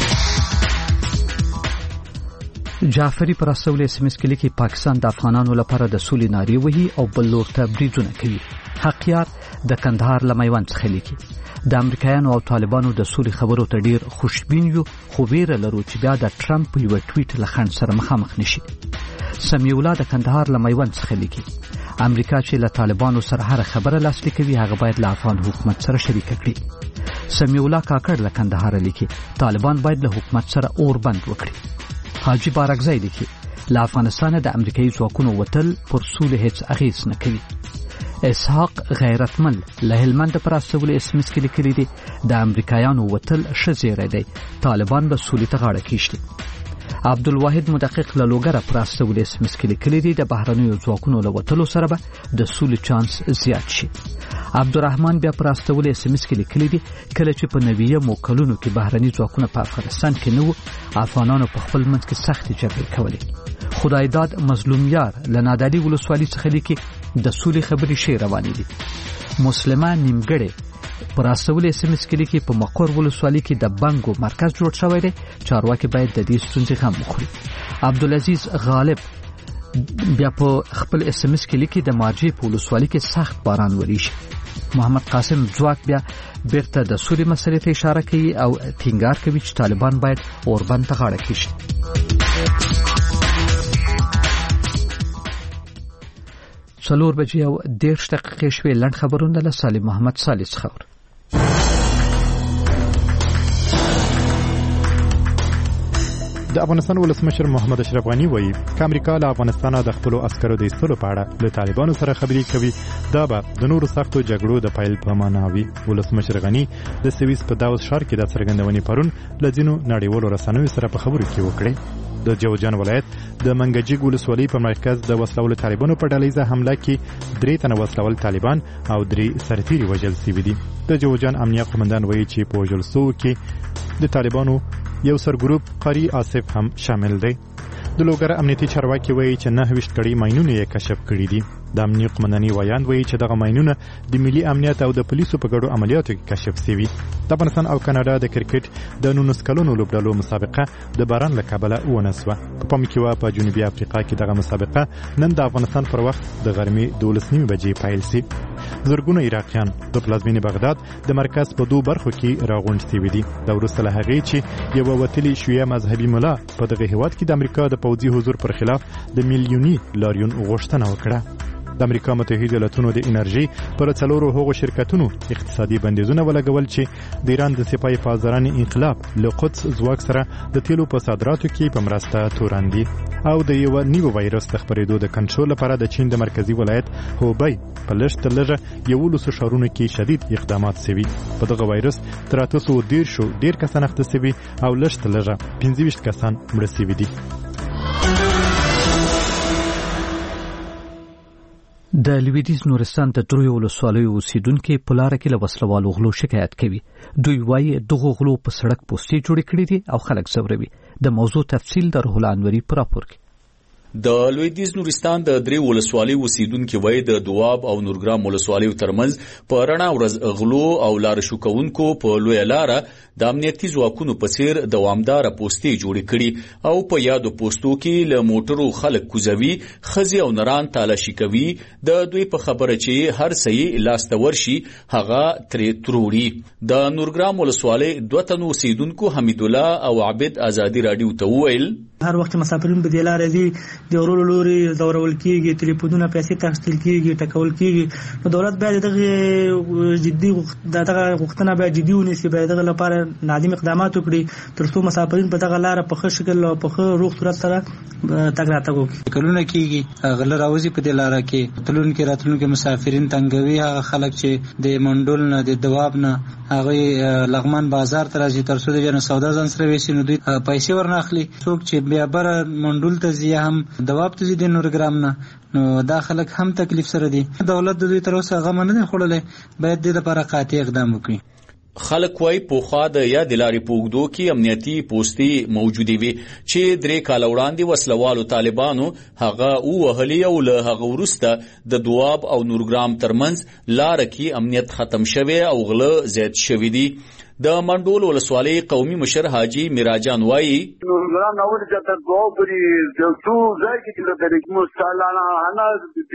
جعفری پر استولې سیمس کې لیکي پاکستان د افغانانو لپاره د سولې نارې وهي او بل لور ته بریدونه کوي. حقیار د کندهار لمایوان څخه لیکي د امریکایانو او طالبانو د سولې خبرو ته ډیر خوشبین یو، خو ویره لرو چې بیا د ټرمپ یو ټویټ له خنډ سره مخامخ نشي. سمیع الله د کندهار لمایوان څخه لیکي امریکا چې له طالبانو سره هر خبره لاسلیک کوي هغه باید له افغان حکومت سره شریک کړي. سمیع الله کاکړ له کندهار لیکي طالبان باید له حکومت سره اور بند وکړي. حاجی بارکزی لیکي له افغانستان د امریکایي ځواکونو وتل پر سولې هیڅ اغیز نه کوي. اسحاق غیرتمن له هلمند پر استول اسمس کې لیکلي دي د امریکایانو وتل ښه زیری دی، طالبان به سولې ته غاړه کیږي. عبدالواحد مدقق له لوګره پر استول اس ام اس کې لیکلي دي د بهرنیو ځواکونو له وتلو سره به د سولې چانس زیات شي. عبدالرحمن بیا پر استول اس ام اس کې لیکلي دي کله چې په نویمو کلونو کې بهرني ځواکونه په افغانستان کې نه وو، افغانانو په خپل منځ کې سختې جګړې کولې. خدای داد مظلوم یار له نادعلي ولسوالۍ څخه لیکي د سولې خبرې شی روانې دي. مسلمان نیمګړی پر استول اس ام اس کې لیکي په مقر ولسوالۍ کې د بانګو مرکز جوړ شوی دی، چارواکي باید د دې ستونزې غم وخوري. عبدالعزیز غالب بیا په خپل اس ام اس کې لیکي د مارجې په ولسوالۍ کې سخت باران وریږي. محمد قاسم ځواک بیا بیرته د سولې مسلې ته اشاره کوي او ټینګار کوي چې طالبان باید اوربند ته غاړه کېږدي. څلور بجې او دېرش دقیقې شوې. لنډ خبرونه له سالم محمد صالح څخه. د افغانستان ولسمشر محمد اشرف غنی وایي چې امریکا له افغانستان د خپل عسکرو د ایستلو په اړه له طالبانو سره خبرې کوي، دا به د نورو سختو جګړو د پیل په معنا وي. ولسمشر غنی د سویس په داوس ښار کې د څرګندونې پرون له ځینو نړیوالو رسنیو سره په خبرو کې وکړې. د جوزجان ولایت د منګجیک ولسوالۍ په مرکز د وسلوال طالبانو په ډلهیزه حمله کې درې تنه وسلوال طالبان او درې سرتیري وژل شوي دي. د جوزجان امنیه قومندان وایي چې په وژل شوو کې د طالبانو یو سرګروپ قاری آصف هم شامل دی. د لوګر امنیتي چارواکي وایي چې نه ویشت کړي ماینونه یې کشف کړي دي. د امنیه قومنداني وایاند وایي چې دغه ماینونه د ملي امنیت او د پولیسو په ګډو عملیاتو کې کشف شوي. د افغانستان او کاناډا د کرکټ د نولس کلونو لوبډلو مسابقه د باران له کبله ونسوه. په پام کې وه په جنوبي افریقا کې دغه مسابقه نن د افغانستان پر وخت د غرمې دولس نیمې بجې پیل شي. زرګونه عراقیان د پلازمینې بغداد د مرکز په دوه برخو کې راغونډ شوي دي. دا وروسته له هغې چې یوه وتلې شیعه مذهبي ملا په دغه هېواد کې د امریکا د پوځي حضور پر خلاف د میلیوني لاریون غوښتنه وکړه. د امریکا متحده ایالاتونو د انرژي پر څلورو هغو شرکتونو اقتصادي بندیزونه ولګول چې د ایران د سپاه پاسداران انقلاب له قدس ځواک سره د تیلو په صادراتو کې په مرسته تورن دي. او د یو نیو وایرس د خپرېدو د کنټرول لپاره د چین د مرکزی ولایت هوبی په لږ تر لږه یولسو ښارونو کې شدید اقدامات شوي. په دغه وایرس تر اته سوه دېرشو ډېر کسان اخته شوي او لږ تر لږه پنځه ویشت کسان مړه شوي دي. د لویدیځ نورستان د دریو ولسوالیو اوسیدونکي په لاره کې له وسلوالو غلو شکایت کوي. دوی وایي دغه غلو په سړک پوستې جوړې کړې دي او خلک ځوروي. د موضوع تفصیل د روح الله انوري په راپور کې. د لویدیځ نورستان د درې ولسوالۍ اوسیدونکو وایي د دواب او نورګرام ولسوالیو ترمنځ په رڼا ورځ غلو او لار شوکونکو په لویه لاره د امنیتي ځواکونو په څیر دوامداره پوستې جوړې کړي او په یادو پوستو کې له موټرو خلک کوزوي، ښځې او نران تالاشي کوي. د دوی په خبره چې هر څه لاسته ورشي هغه ترې تروړي. د نورګرام ولسوالۍ دوه تنو اوسیدونکو حمید الله او عابد ازادي راډیو ته وویل هر وخت مسافرین به د لارې دي د ورولو لوري زورول کیږي، ټلیفونونه پیسې تحصیل کیږي، ټکول کیږي. نو دولت باید دغه جدي دغه غوښتنه باید جدي ونیسي، باید دغه لپاره لازم اقدامات وکړي تر څو مسافرین په دغه لار په ښه شکل او په ښه روغ صورت سره تګ راتګ وکړي. کلونه کیږي غله راوځي په دې لار کې تلونکي راتلونکي مسافرین تنګوي. هغه خلک چې د منډول نه د دواب نه هغه لغمان بازار ته راځي تر څو د جن سودا ځان سره وېسي، نو دوی پیسې ورناخلي. څوک چې بیا بر منډول ته ځي هم دواب ته ځي د نورګرام نه، نو دا خلک هم تکلیف سره دي. دولت د دوی تر اوسه غم نه دی خوړلی، باید دې لپاره قاطع اقدام وکړي. خلک وای پوخا د یا د لارې پوګدو کې امنیتي پوستې موجودې وي چې درې کاله وړاندې وسلوالو طالبانو هغه ووهلي او له هغه وروسته د دواب او نورګرام ترمنځ لاره کې امنیت ختم شوی او غله زیات شوي دي. د منډول ولسوالۍ قومي مشر حاجی میراجان وایي نورګرام نور چې دواب لري د څو ځای کې د ریکمو سالانه انا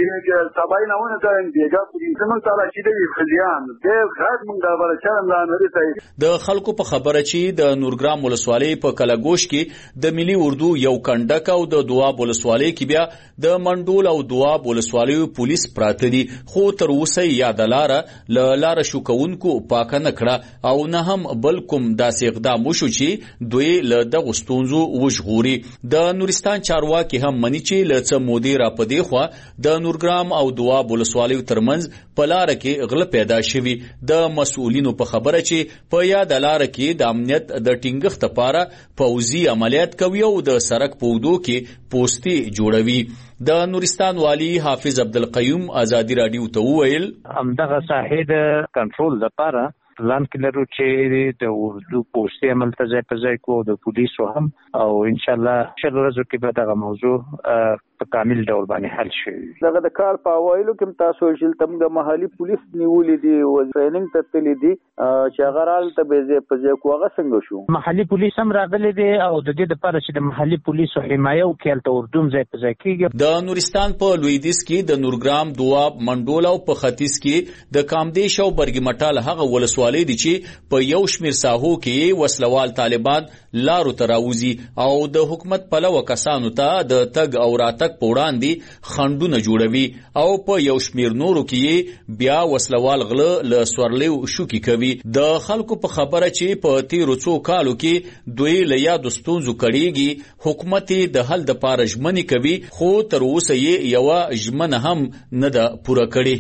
د سبای نه ونه ځای دیګه په زمون تعالی چې د خلیان د غږ مونږ د برچان د خلکو په خبره چې د نورګرام ولسوالۍ په کلاګوش کې د ملي اردو یو کنډک او د دواب ولسوالۍ کې بیا د منډول او دواب ولسوالیو پولیس پراته دي، خو تر اوسه یاد لاره ل لار شوکونکو پاک نه کړه او نه هم هم بل کوم داسې اقدام وشو چې دوی له دغو ستونزو وژغوري. د نورستان چارواکي هم مني چې له څه مودې راپدې خوا د نورګرام او دواب ولسوالیو ترمنځ په لاره کې غله پیدا شوي. د مسؤلینو په خبره چې په یاده لاره کې د امنیت د ټینګښت لپاره پوځي عملیات کوي او د سړک په اوږدو کې پوستې جوړوي. د نورستان والی حافظ عبدالقیوم ازادي راډیو ته وویل همدغه ساحې د کنټرول لپاره پلان کې لرو چې د اردو پوستې عمل ته ځای په ځای کوو د پولیسو هم او انشاءالله شل ورځو کې به دغه موضوع په کامل ډول باندې حل شي. دغه د کار په اوایلو کې تاسو چې تم د محلي پولیس نیولې دي او ټریننګ ته تللی دي چې هغه رال ته به ځای په ځای کوو. هغه څنګه شو؟ محلي پولیس هم راغلي دي او د دې لپاره چې د محلي پولیسو حمایه وکړي هلته اردو هم ځای په ځای کېږي. د نورستان په لویدیځ کې د نورګرام، دواب، منډول او په ختیځ کې د کامدیش او برګي مټال هغه ولسوالۍ دي چې په یو شمیر ساحو کې وسلوال طالبان لارو ته راوځي او د حکومت پلوه کسانو ته د تګ او راتګ په وړاندې خنډونه جوړوي او په یو شمیر نورو کې بیا وسلوال غله له سورلیو شوکي کوي. د خلکو په خبره چې په تیرو څو کالو کې دوی له یادو ستونزو کړيږي، حکومت د حل دپاره ژمنې کوي خو تر اوسه یې یوه ژمنه هم نه ده پوره کړې.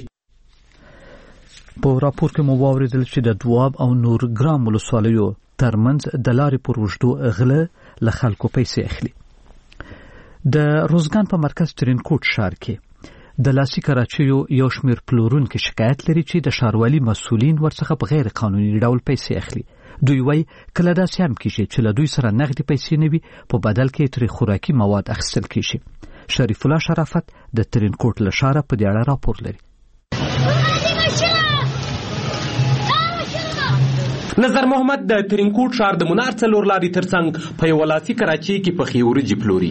په راپور کې مو واورېدل چې د دواب او نورګرام ولسوالیو ترمنځ د لارې پر اوږدو غله له خلکو پیسې اخلي. د روزګان په مرکز ترینکوټ ښار کې د لاسي کراچیو یو شمیر پلورونکي شکایت لري چې د ښاروالي مسؤلین ورڅخه په غیر قانوني ډول پیسې اخلي. دوی وایي کله داسې هم کېږي چې له دوی سره نغدي پیسې نه وي، په بدل کې ترې خوراکي مواد اخیستل کېږي. شریف الله شرافت د ترینکوټ له ښاره په دې اړه راپور لري. نظر محمد د ترینکوټ ښار د منار څلور لارې ترڅنګ په یوه لاسي کراچۍ کې پخې وریجې پلوري.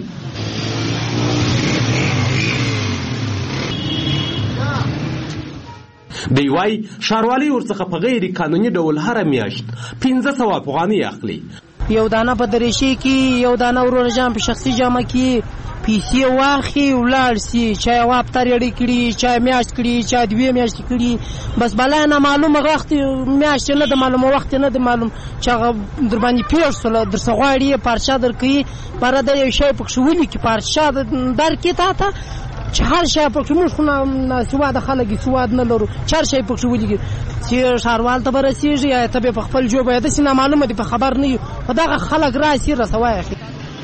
دی وایي ښاروالۍ ورڅخه په غیر قانوني ډول هره میاشت پنځه سوه افغانۍ اخلي. یو دانه په دریشي کې، یو دانه ورور جام په شخصي جامه کې پیسې واخی ولاړ سي، چا یې واپته ریډي کړي، چا یې میاشت کړي، چا دوې میاشتې کړي. بس بلا نه معلومه وخت میاشت نه د معلومه وخت نه د معلوم چې هغه در باندې پیښ سوله در څه غواړي پارچه درکوي بره د یو شی پکښې ولیکي پارچه درکړي تا ته چې هر شی پکښې موږ خو نه سواده خلک یې سواد نه لرو چې هر شی پکښې ولیکي چې ښاروال ته به رسېږي یا ته به په خپل جوب یا داسې نامعلومه دي په خبر نه یو په دغه خلک راسي رسوای اخلي.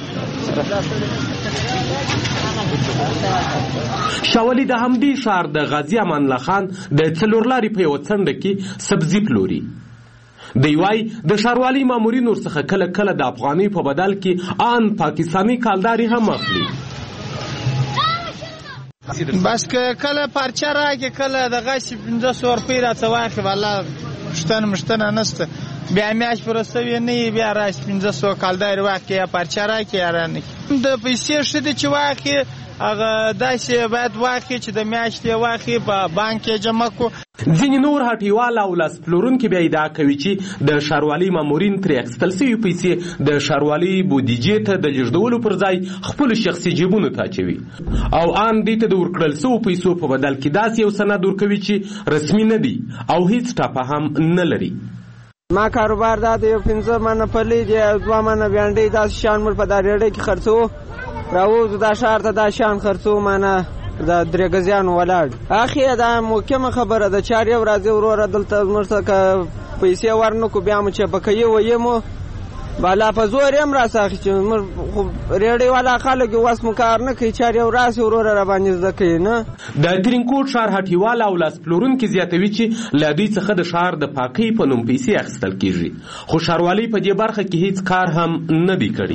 شاولی د همدې ښار د غازي امان الله خان د څلور لارې په یوه څنډه کې سبزي پلوري. دی وایي د ښاروالۍ مامورین ورڅخه کله کله د افغانۍ په بدل کې ان پاکستاني کالداري هم اخلي. بس که کله پارچه راکې کله دغسې پنځه سوه روپۍ راته واخلي والله پوښتنه مشتنه نشته. بیا میاشت پوره سوې نه وي بیا راشي پنځه سوه کالداري واخلي یا پارچه راکړي یا رانکړي. د پیسې ښه دي چې واخلي هغه داسې باید واخلي چې د میاشتې واخلي په بانک یې جمع کړو. ځینې نور هټیوال او لاس پلورونکي بیا ادعا کوي چې د ښاروالۍ مامورین ترې اخیستل سوي پیسې د ښاروالۍ بودیجې ته د لېږدولو پر ځای خپلو شخصي جیبونو ته اچوي او ان دوی ته د ورکړل سوو پیسو په بدل کې داسې یو سند ورکوي چې رسمي نه دی او هیڅ ټاپه هم نه لري. ما کاروبار دا د یو پنځه منه پلی دی او دوه منه بینډۍ داسې شیان موږ په دا ریډۍ کې خرڅوو راوځو دا ښار ته دا شیان خرڅوو مانه د درې ګزیانو ولاړ. اخی دا محکمه خبره ده چار یو راځي وروره دلته زموږ څخه پیسې ورنکو بیا مو چې پکوي ویمو بالا په زور هم راساخي چې موږ ریډۍ والا خلک اوس مو کار نه کوي چار یو راسي وروره را باندې زده کوي نه. د ترینکوټ ښار هټیوال او لاس پلورونکي زیاتوي چې له دوی څخه د ښار د پاکۍ په نوم پیسې اخیستل کېږي خو ښاروالۍ په دې برخه کې هیڅ کار هم نه دی کړی.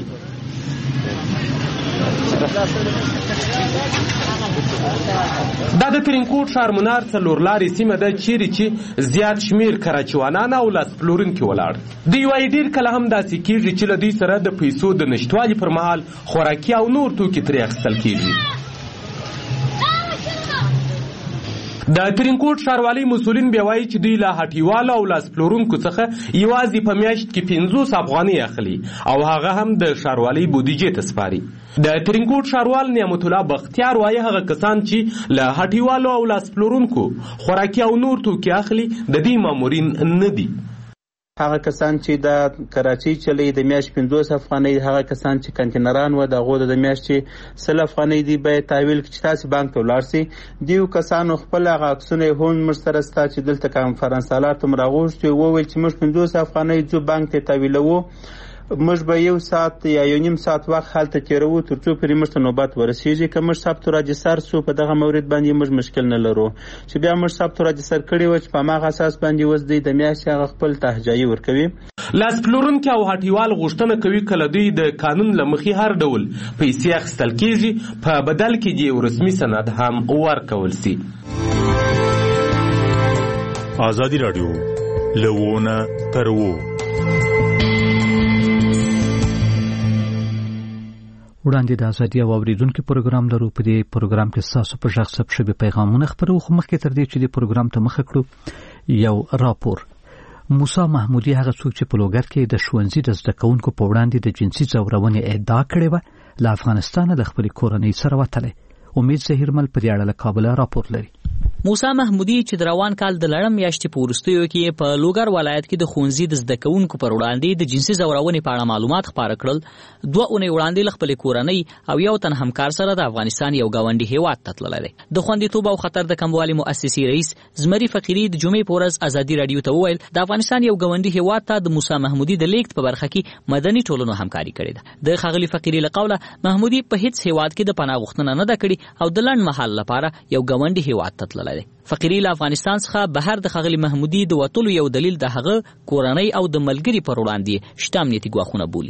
دا د ترینکوټ ښار منار څلور لارې سیمه ده چیرې چې زیات شمیر کراچوانان او لاس پلورونکي ولاړ. دوی وایي ډېر کله هم داسې کېږي چې له دوی سره د پیسو د نشتوالي پر مهال خوراکي او نور توکي ترې اخیستل کېږي. د ترینکوټ ښاروالۍ مسؤلین بیا وایي چې دوی له هټیوالو او لاس پلورونکو څخه یوازې په میاشت کې پنځوس افغانۍ اخلي او هغه هم د ښاروالۍ بودیجې ته سپاري. د ترینکوټ ښاروال نعمت الله بختیار وایي هغه کسان چې له هټیوالو او لاس پلورونکو خوراکي او نور توکي اخلي د دې مامورین نه دي. هغه کسان چې د کراچۍ چلی د میاشت پنځوس افغانۍ، هغه کسان چې کنټینران و د غو د میاشت سل افغانۍ دی به تحویل چې تاسو بانک ته ولاړ سي. دیو کسانو خپل هغه عکسونه هم مرسته ستا چې دلته کانفرنس حالات مراغوشت او ویل چې موږ پنځوس افغانۍ جو بانک ته تحویلو، موږ به یو ساعت یا یو نیم ساعت وخت هلته تیرو ترڅو پرې موږ ته نوبت ورسیږي. که موږ ثبت راجستر سو په دغه مورد باندې موږ مشکل نه لرو، چې بیا موږ ثبت راجستر کړی و چې په هغه اساس باندې وس دی د میاشتې هغه خپل تهجایي ورکوي. لاس پلورونکي او هټیوال غوښتنه کوي کله دوی د قانون له مخې هر ډول پیسې اخیستل کیږي په بدل کې د یو رسمي سند هم ورکول سي. ازادي رادیو لوونه ترو وړاندې د ازادي او اوریدونکو پروګرام لرو. په دې پروګرام کې تاسو په ژغ ثبت شوي پیغامونه خبرو خو مخکې تر دې چې د پروګرام ته مخه کړو یو راپور. موسی محمودي هغه څوک چې په لوګر کې د ښوونځي د زده کوونکو په وړاندې د جنسي ځورونې ادعا کړې وه له افغانستانه د خپلې کورنۍ سره وتلی. امید ظهیرمل په دې اړه له کابله راپور لري. موسی محمودي چې د روان کال د لړم میاشتې په وروستیو کې په لوګر ولایت کې د ښوونځي د زده کوونکو پر وړاندې د جنسي ځورونې په اړه معلومات خپاره کړل. دوه اونۍ وړاندې له خپلې کورنۍ او یو تن همکار سره د افغانستان یو ګاونډي هیواد ته تللی دی. د خوندیتوب او خطر د کموالي مؤسسې رئیس زمري فقیري د جمعې په ورځ ازادي رادیو ته وویل د افغانستان یو ګاونډي هیواد ته د موسی محمودي د لیږد په برخه کې مدني ټولنو همکاري کړې ده. د ښاغلي فقیري له قوله محمودي په هیڅ هیواد کې د پناه غوښتنه نه ده کړې او د لنډ مهال لپاره یو ګاونډي هیواد ته تللی دی. فقیري له افغانستان څخه بهر د ښاغلي محمودي د وتلو یو دلیل د هغه کورنۍ او د ملګري پر وړاندې شته امنیتي ګواښونه بولي.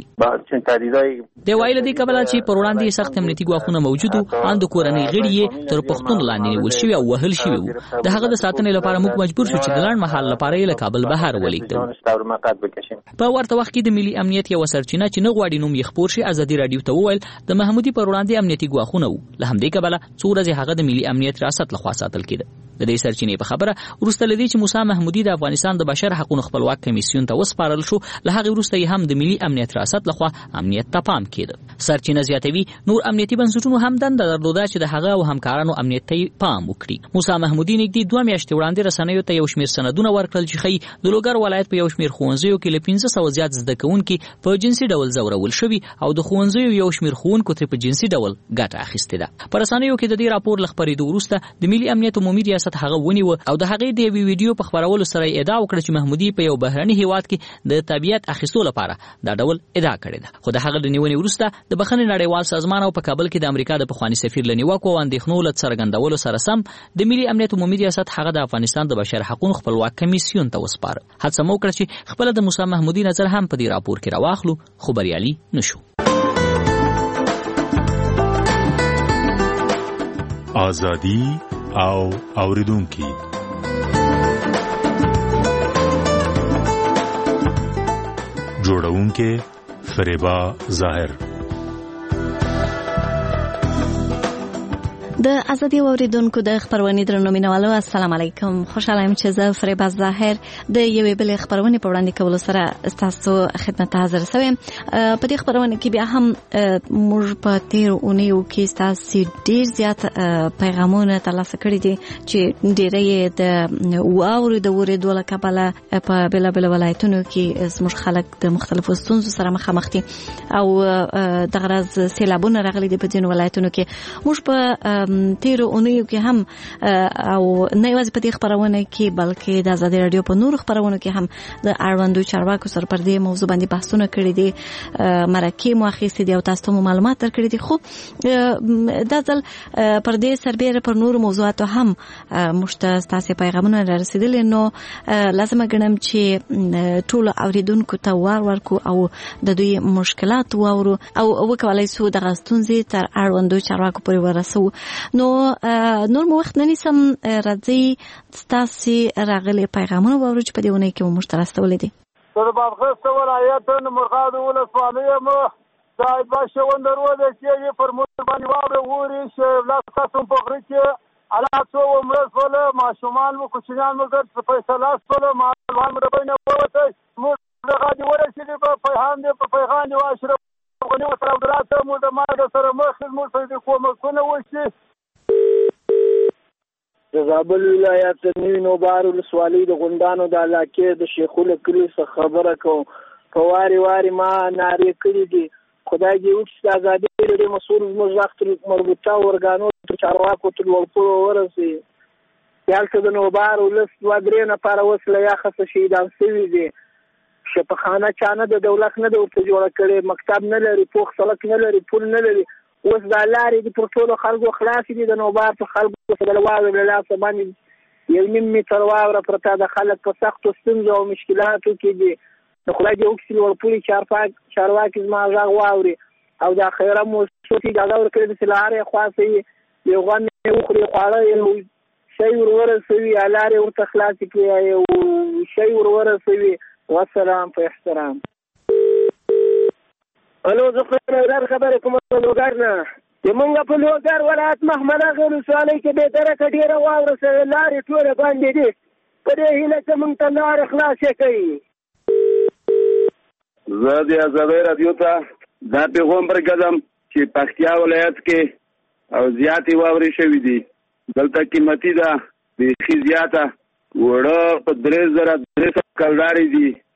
د وایي له دې کبله چې پر وړاندې سخت امنیتي ګواښونه موجود وو، ان د کورنۍ غړي یې تر پوښتنو لاندې نیول شوي او وهل شوي وو. د هغه د ساتنې لپاره موږ مجبور شو چې د لنډ مهال لپاره یې له کابل بهر ولېږدو. په ورته وخت کې د ملي امنیت یوه سرچینه چې نه غواړي نوم یې خپور شي ازادي رادیو ته وویل د محمودي پر وړاندې امنیتي ګواښونه وو، له همدې کبله څو ورځې هغه د ملي امنیت ریاست لخوا ساتل کېده. د دې سرچینې په خبره وروسته لدی چې موسی محمودي د افغانستان د بشر حقوقو خپلواک کمیسیون ته وسپارل شو، له هغه وروسته یې هم د ملي امنیت ریاست لخوا امنیت ته پام کېده. سرچینه زیاتوي نور امنیتي بنسټونو هم دنده درلوده چې د هغه او همکارانو امنیت ته پام وکړي. موسی محمودي نږدې دوه میاشتې وړاندې رسنیو ته یو شمېر سندونه ورکړل چې ښیي د لوګر ولایت په یو شمېر ښوونځیو کې له پنځه سوه زیات زده کوونکي په جنسي ډول ځورول شوي او د ښوونځیو یو شمېر ښوونکو ترې په جنسي ډول ګټه اخیستې ده. په رسنیو کې د دې راپور له خپرېدو وروسته د ملي امنیت عمومي ریاست هغه ونیوه او د هغې د یوې ویډیو په خپرولو سره یې ادعا وکړه چې محمودي په یو بهرني هیواد کې د طبیعت اخیستو لپاره دا ډول ادعا کړې ده. خو د هغه د نیونې وروسته د بخښنې نړیوال سازمان او په کابل کې د امریکا د پخواني سفیر له نیوکو او اندېښنو له څرګندولو سره سم د ملي امنیت عمومي ریاست هغه د افغانستان د بشر حقوقو خپلواک کمیسیون ته وسپاره. هڅه مو وکړه چې خپله د موسی محمودي نظر هم په دې راپور کې راواخلو، خو بریالي نشو. ازادي او اوریدونکي جوړونکي فریبا ظاهر. د ازادي اوریدونکو د خبرونې درنو مینوالو السلام علیکم. خوشاله یم چې زه فریبا ظاهر د یوې بلې خبرونې په وړاندې کولو سره ستاسو خدمت ته حاضر شوم. په دې خبرونه کې بیا هم موږ په تیر اونیو کې ستاسو ډیر زیات پیغامونه ترلاسه کړي دي چې ډیری د واوري د ورېدو له کبله په بلا بلا ولایتونو کې زموږ خلک د مختلفو ستونزو سره مخامخ دي او د غرض سیلابونه راغلي دي په ځینو ولایتونو کې. موږ په تیر اونیو کې هم او نه یوازې په دې خبرونه کې بلکې د ازادي رادیو په نور خبرونو کې هم د اړوندو چارواکو سره پر دې موضوع باندې بحثونه کړي دي، مرکې مو اخیستې دي او تاسو ته معلومات درکړي دي. خو دا ځل پر دې سربېره پر نور موضوعاتو هم موږ ستاسو پیغامونه رسیدلي، نو لازمه ګڼم چې ټول اوریدونکو ته وار ورکو او د دوی مشکلات واورو او وکولای شو دغه ستونزې تر اړوندو چارواکو پورې ورسوو. نو نور مو وخت نه نیسم، راځئ ستاسو راغلي پیغامونه واورو چې په دې ونې کې مو موږ ته راستولي دي. د بادغیس ولایت مرغاب ولسوالۍ مو د باشوند روډ کې پر موږ باندې واوره ووري چې لاس تاسو په غره کې علاقه و مرسول ماشومان مو کوچنیان مو ګر په فیصله سره مالوان مو بینه وته موږ د غادي ورسېږي په پیغام دی په پیغام دی واشره غنی و سره دراته مو د ماګه سره مخ مو سره کومه کنه وشي. زه کابل ولایت نوی نوبار ولسوالۍ د غونډانو د علاقې د شیخو له کلي څخه خبره کوم. په واري واري ما نارې کړي دي خدای دې وکړي چې د ازادي راډیو مسؤل زموږ غږ تر مربوطه ارګانو تر چارواکو تر لوړ پوړو ورسوي. هلته د نوبار ولس دوه درې نفره اوس له یخه شهیدان شوي دي. شفاخانه چا نه د دولت نه ده ورته جوړه کړې، مکتب نه لري، پوخ سړک نه لري، پل نه لري. اوس دا لارې دي پر ټولو خلکو خلاصې دي. د نوبار په خلکو څخه د واورې له لاسه باندې یو نیم متر واوره پرته د خلک په سختو ستونزو او مشکلاتو کې دي. د خدای دې وکړي چې لوړپوړي چارواکي زما غږ واوري او د خیره موسسو ته اجازه ورکړي چې له هرې خوا څه یو غم یې وخوري، خواړه یو شی ور ورسوي، لارې ورته خلاصې کړي، یو شی ور ورسوي. والسلام په احترام. الو زه خبر خبرې کوم د لوګر نه. زمونږ په لوګر ولایت محمد ولسوالۍ کې بې درکه ډېره واوره سوې، لارې ټولې بندې دي. په دې هیله چې موږ ته لارې خلاصې کوي. زه د ازادۍ راډیو ته دا پیغام ورکړم چې پکتیا ولایت کې او زیاتې واورې شوې دي. دلته قیمتي ده بیخي زیاته، وړه په درې زره درې سوه کلدارې دي